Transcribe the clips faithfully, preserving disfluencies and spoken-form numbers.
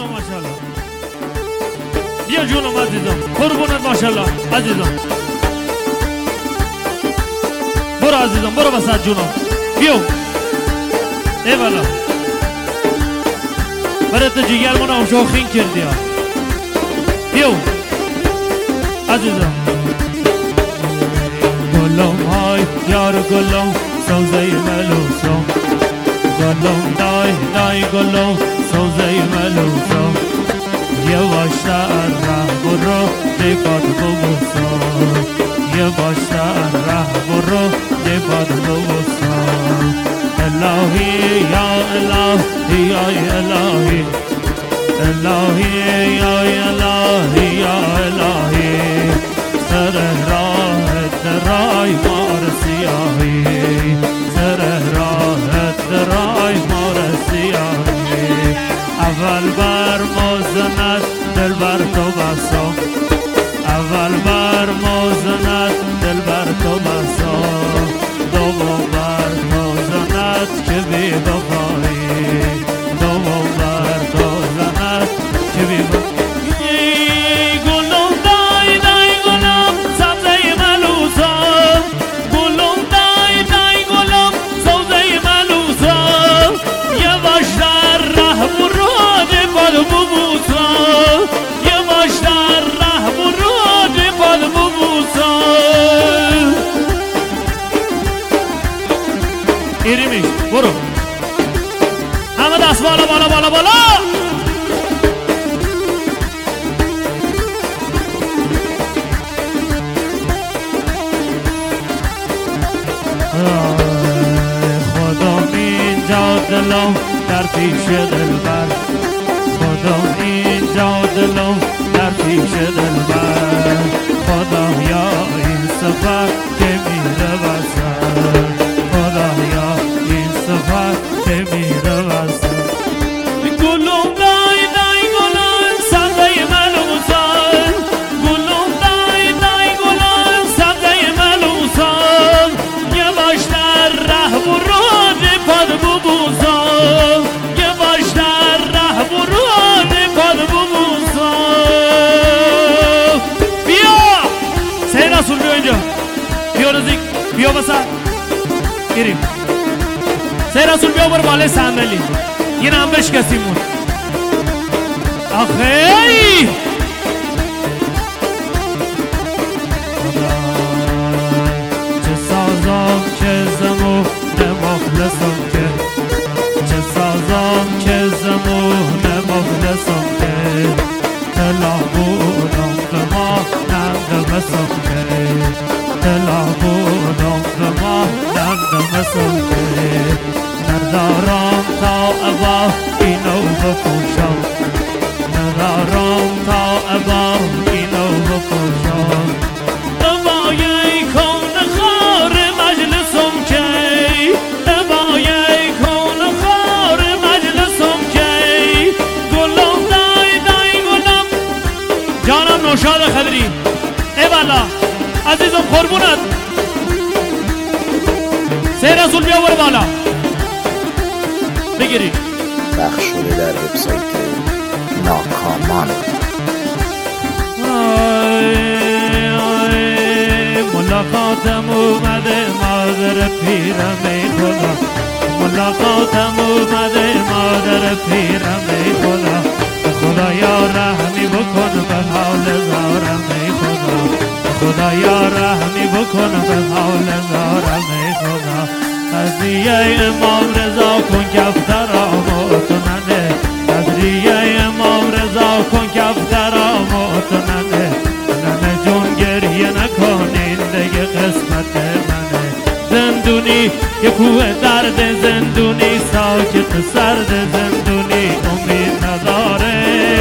جونم ماشاءالله. بیا جونم عزیزم، قربونت ماشاءالله عزیزم. برو عزیزم، برو وسط جونم. بیو ای والا برای تو جیگرمون هم شوخین کردی ها. بیو عزیزم. گلم های یار گلم سوزه ملوسم، گلم دای دای گلم سوزه ملوسم. یواشتر ره برو دیپاد ببوسم، یواشتر ره برو دیپاد ببوسم. الهی یا الهی یا الهی، الهی یا الهی یا الهی. سر راهت رای مار سیاهی، سر راهت رای مار سیاهی. اول بر موزنت دل بر تو بسام، اول بر موزنت دل بر تو بسام. دوم بر موزنت که بی وفایی، دوم بر موزنت که بی وفایی. گلم دای دای گلم سبزه ملوسم، گلم دای دای گلم سبزه ملوسم. یواش در ره برو دیپاد ببوسم، یواش در ره برو دیپاد ببوسم. ایریمیش برو همه دست بالا بالا بالا بالا. خدا اینجا دلم در پیش دلبر، خدا اینجا دلم در پیش دلبر. خدا یا این سفر که میره بسر، خدا یا این سفر که میره بسر. گلم دای دای گلم سبزه ملوسم، گلم دای دای گلم سبزه ملوسم. یواش در ره برو دیپاد ببوسم، یواش در ره برو دیپاد ببوسم. بیا سید رسول بیا اینجا، بیا نزدیک، بیا بسر گیریم. سید رسول بیا برو بالای صندلی، این هم بشکسیمون. آخی چه سازم چه زمون مخلصم که، چه سازم چه زمون مخلصم که. تلا بودم به ما نمدمسم که، تلا بودم به ما نمدمسم که. ندارم تا ابا اینو بپوشم، ندارم تا ابا اینو بپوشم. ابای کن خار مجلسم کی، ابای کن خار مجلسم کی. گلم دای دای گلم جانم نوشاد خدری ای والا عزیزم قربونت. سید رسول بیا برو بالا بگیری. پخش شده در وبسایت ناکامان. آی آی ملاقاتم اومده مادر پیرم ای خدا، ملاقاتم اومده مادر پیرم ای خدا. به خدا یا رحمی بکن به حال زارم ای خدا، به خدا یا رحمی بکن به حال زارم ای خدا. قضیه امام رضا کن کفترامو تو ننه، قضیه امام رضا کن کفترامو تو ننه. ننه جون گریه نکنین دیگه قسمت منه. زندونی یه کوه درد، زندونی ساکت سرد، زندونی امید نداره.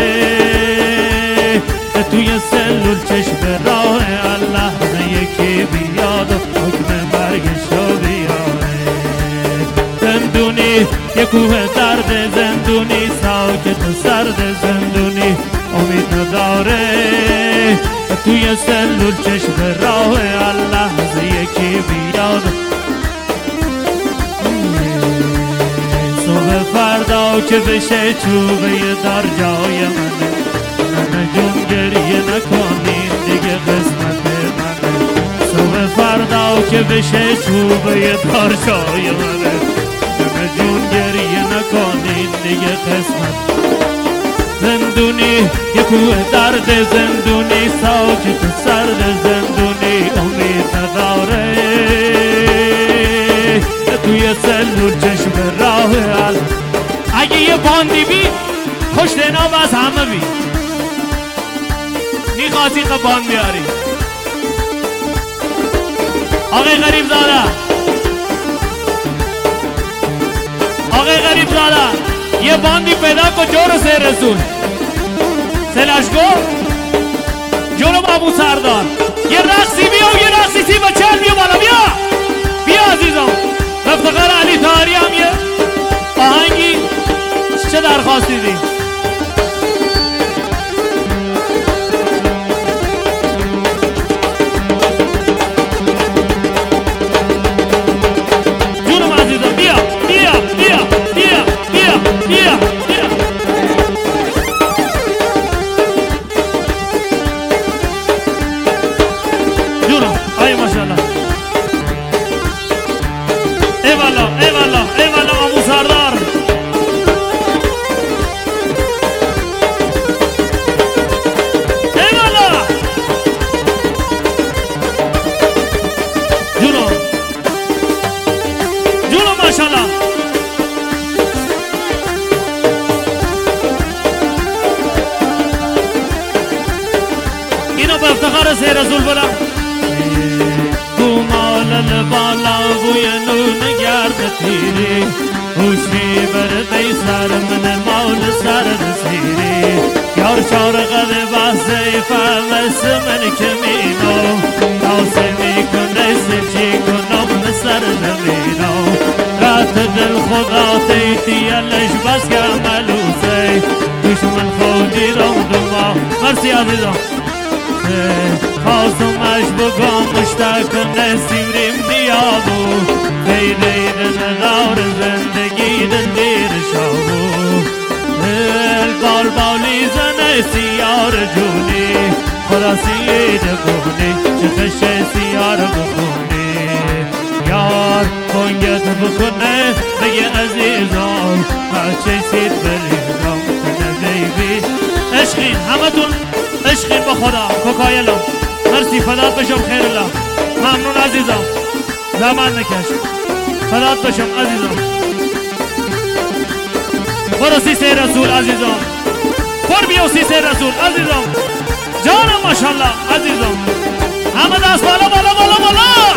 توی سلول چشم راه الله یکی بیاد و حکم مرگشو بیاره. زندونی یه کوه درد، زندونی ساکت سرد، زندونی امید نداره. توی سلول چشم راه الله یکی بیاد. صبح فردا فردا که بشه چوبه در جای منه. ننه جون گریه نکنین دیگه قسمت منه. صبح فردا که بشه چوبه در جای منه. ننه جون گریه نکنین دیگه قسمت. زندونی یه کوه درد، زندونی ساکت سرد، زندونی امید نداره توی سلول چشم راه حل. اگه یه باندی بی خوش نام از همه بی میخواستی که باند بیاری. آقای غریب زاده، آقای غریب زاده یه باندی پیدا کن جور سه رسول سلشگو جلو ابو سردار. یه رقصی بیا و یه رقصی سی بچل بیا بالا. بیا بیا عزیزم. افتخار علی طاهری هم یه آهنگی چه درخواستی دی؟ جونم عزیزم بیا بیا بیا بیا بیا بیا بیا. جونم آی ماشاءالله. ای والا ای والا ای والا ابو سردار. ای والا جونم جونم ماشاءالله. اینو به افتخار سه رسول برم. مالل بالا بوی نون گرد تیری خوشی برده سر من مال سر رسیری. یار شارقه بحثه فهمس من کمینو تاسه میکنه سچی کنم سر زمینو. رات دل خدا تیتیلش بس که ملوسه دشمن خودی رو دما. مرسی عزیزم. خواستمش بگم مشتاق نسیم ریم بیابو بیدید نگار زندگی دندیر شابو. دل بال بالی زنه سیار جونی خدا سید بونی چه خشه سیار بخونی. یار کنگت بکنه بگه عزیزم بچه سید بریزم کنه بیبی. عشقین همه تون عشقین با خدا کوکایلم. مرسی فدات بشم خیر الله. ممنون عزیزم. زمان نکش. فدات بشم عزیزم. برو سی سه رسول عزیزم. پر بیو سی سه رسول عزیزم. جانم ماشاءالله عزیزم. همه دست بالا بالا بالا بالا.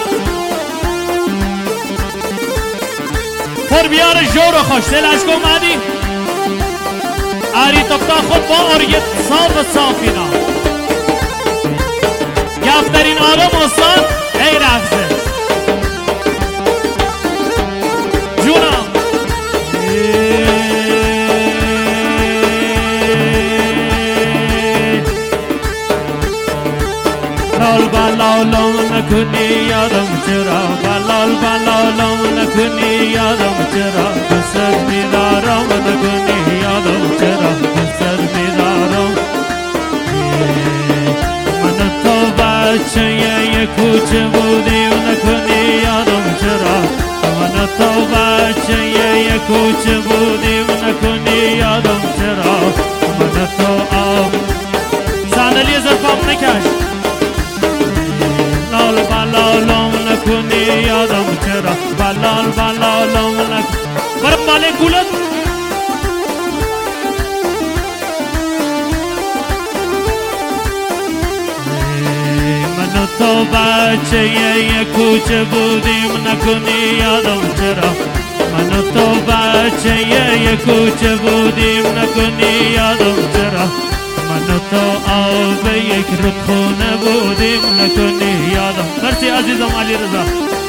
پر بیار جور و خوش دلش کن مدی. آری تبتا خود با آریت صاف صافینا. گفترین آدم استاد ای رفزه جونم. لال بلالم نکنی یادم چرا، بلال بلالم نکنی یادم چرا، بسر میدارم نکنی یادم چرا، بسر میدارم. من تو بچه یه کوچه بودیم نکنی یادم چرا، من تو بچه یه کوچه بودیم نکنی یادم چرا، من تو آب صندلی زرفام نکش. لال بلالم نکنی یادم چرا، بلال بلالم نکنی برم ماله گولت. من تو بچه یه کوچه بودیم نکنی یادم چرا، من تو بچه یه کوچه بودیم نکنی یادم چرا، من تو آب یک رودخونه بودیم نکنی یادم. مرسی عزیزم علی رضا.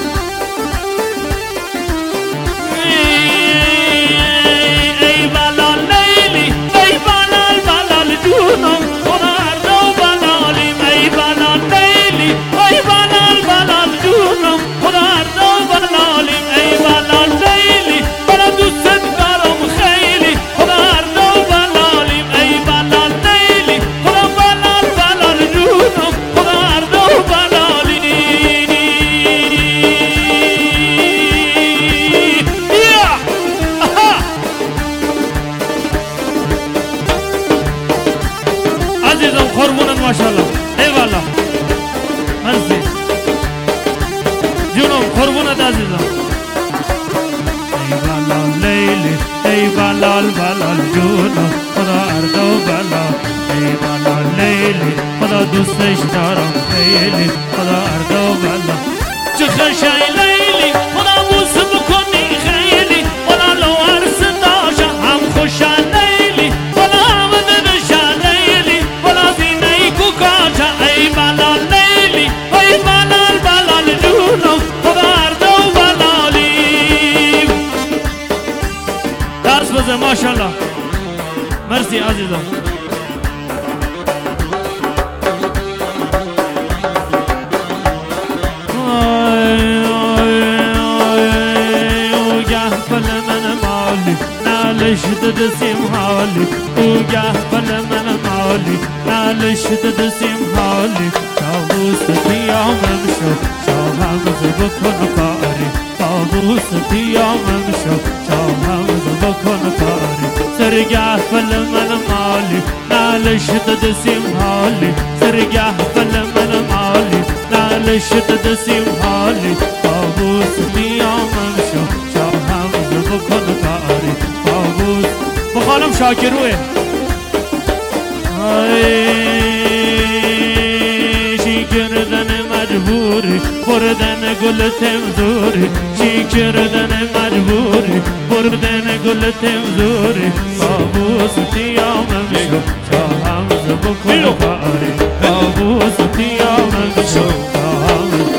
ای بلال لیلی ای بلال بلال جونم خونر دو بلالیم، ای بلال لیلی ای بلال بلال جونم خونر دو بلالیم، ای بلال لیلی بلا دوست دارم خیلی. بلال بلال جونو خدا ارد و بلال ای بلال لیلی خدا دوستش دارم خیلی خدا ارد و بلال چه خشای لیلی خدا بوس بکنی خیلی خدا لو عرص داشا هم خوشا لیلی خدا هم ددشا لیلی خدا زینه کوکاچا ای بلال لیلی ای بلال بلال جونو خدا ارد و بلالی درس بزن ماشالله مرسی عزیزم نالشت دسیم حالی اوگه بل من مالی نالشت دسیم حالی تابوس پیامم شو شاهمز بکن کاری تابوس پیامم شو شاهمز بکن کاری سرگه بل من مالی نالشت دسیم حالی سرگه بل من مالی نالشت دسیم حالی تابوس پیامم شو شاهمز بکن کاری بخانم شاکروه چی کردن مجبوری بردن گل تمزوری چی کردن مجبوری بردن گل تمزوری بابوس تیامم شو شاهمز بکن کاری بابوس تیامم شو شاهمز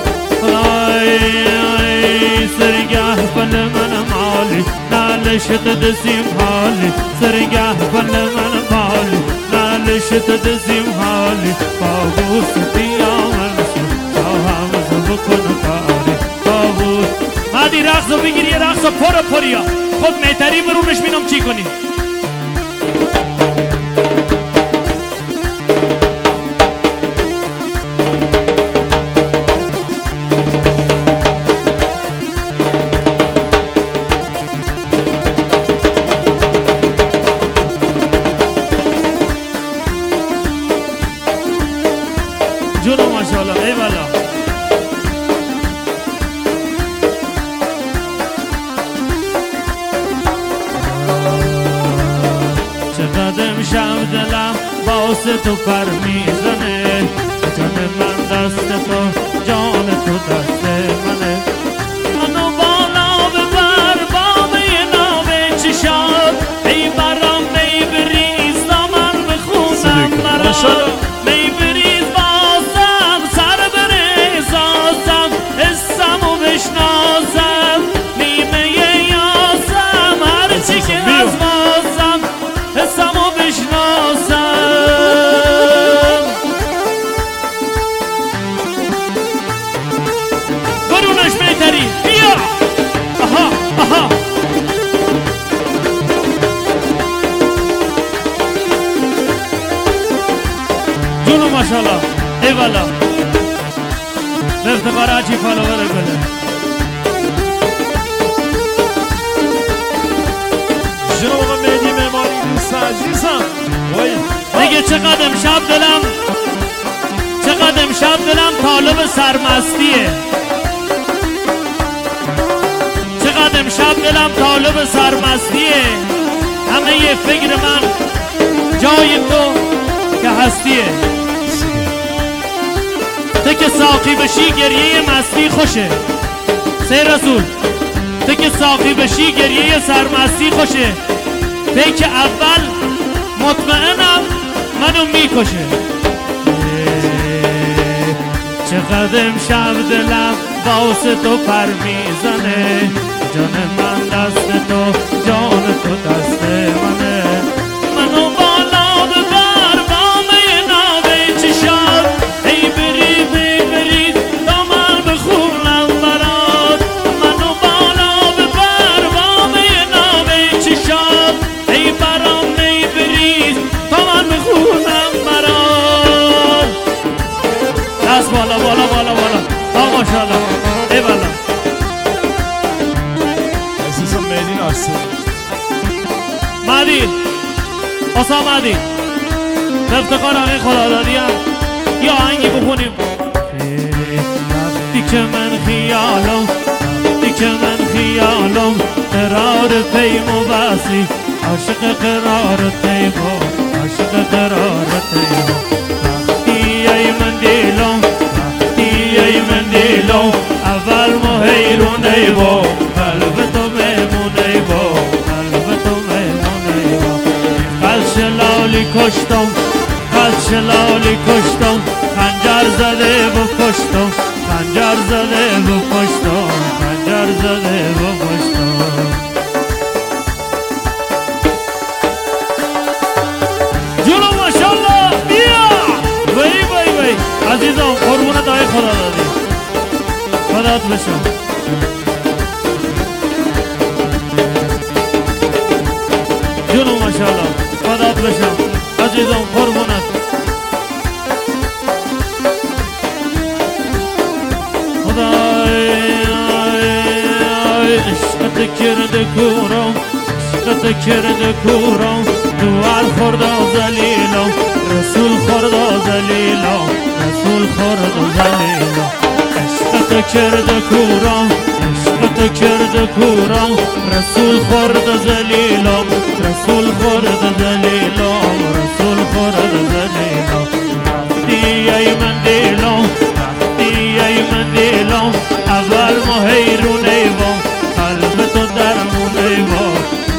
سرگاه بل من مالی نالشت دسیم حالی سرگاه بل من مالی نالشت دسیم حالی بابوس پیامم شو شاهمز بکن کاری بابوس مادی رقصو بگیر یه رقصو پر پریا خود میتری برونش بینم چی کنی جونو ماشاءالله ای والا چقدر امشب دلم باعث تو پر میزنه جان من دست تو جان تو دست منه منو بالا ببر با یه نامه چشاد ای برام میبریز دامن بخونم مرا میبریز بشناسم نیمه یاسم هرچی که از بازم حسمو بشناسم برونش میتری بیا آها آها جونو ماشالله ای والا به افتخار عجی فالوور گله جناب مهدی معماری دوست عزیزم دیگه چقدر امشب دلم چقدر امشب دلم طالب سرمستیه چقدر امشب دلم طالب سرمستیه همه یه فکر من جای تو که هستیه تو که ساقی بشی گریه مستی خوشه سه رسول تو که ساقی بشی گریه سرمستی خوشه تو که اول مطمئنم منو میکشه چقدر امشب دلم واسه تو پر میزنه جان من دست تو جان تو دست منه منو بالا ببر بامه ناوه چشاد ای بری ببری دامن بخونم برات منو بالا ببر بامه ناوه چشاد ای برام میبری دامن بخونم برات دست بالا بالا بالا بالا ها ماشاءالله ای بالا عزیزم مهدی ناصر مهدی آسا مهدی به افتخار آقای خدادادی هم یه آهنگی بخونیم وقتی که من خیالم وقتی که من خیالم قرار پیم و بسی عاشق قرارت ای با عاشق قرارت ای با وقتی ای من دیلم وقتی ای من دیلم اول ما حیرون ای با قلب تو میمون ای با قلب تو میمون ای با قلش لالی کشتم قلش لالی کشتم خنجر زده و پشتم خنجر زده و پشتم خنجر زده و پشتم جونو ماشالله بیا وی وی وی عزیزم قربونت آی خدا دادی خدات بشم جونو ماشالله خدات بشم عزیزم قربونت خدای عشقت کرده کورم عشقت کرده کورم دوار خورده زلیلم رسول خورده زلیلم رسول خورده زلیلم عشقت کرده کورم عشقت کرده کورم رسول خورده زلیلم رسول خورده زلیلم رسول خورده زلیلم وقتی ای من دیلم وقتی ای من دیلم اول ما حیرون ای با قلب تو درمون ای با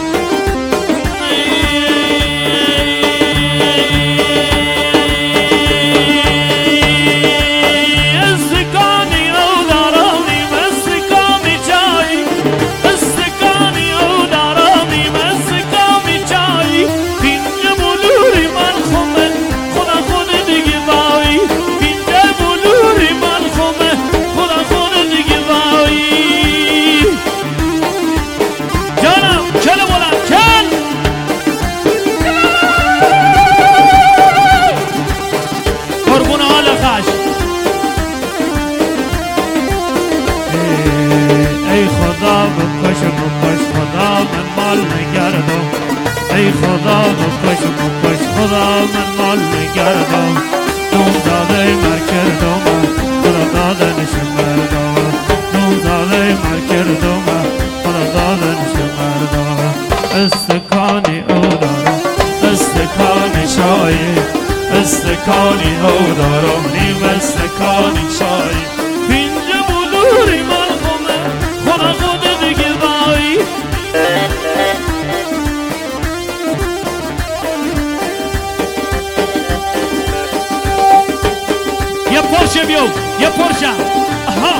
بکش بکش خدا من مال نگردم ای خدا بکش بکش خدا من مال نگردم نوم زاده مر کردم خدا داده نشم مردم نوم زاده مر کردم خدا داده نشم مردم استکانی او دارم استکانی چای استکانی او دارم نیم استکانی چای پینجه بلوری من خونه خدا خود یه پرشه بیو یه پرشه آها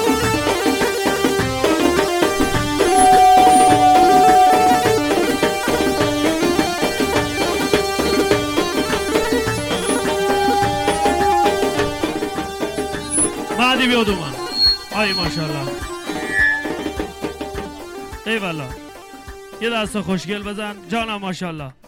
بعدی بیو دومان آی ماشاءالله ای والا یه دست خوشگل بزن جانم ماشاءالله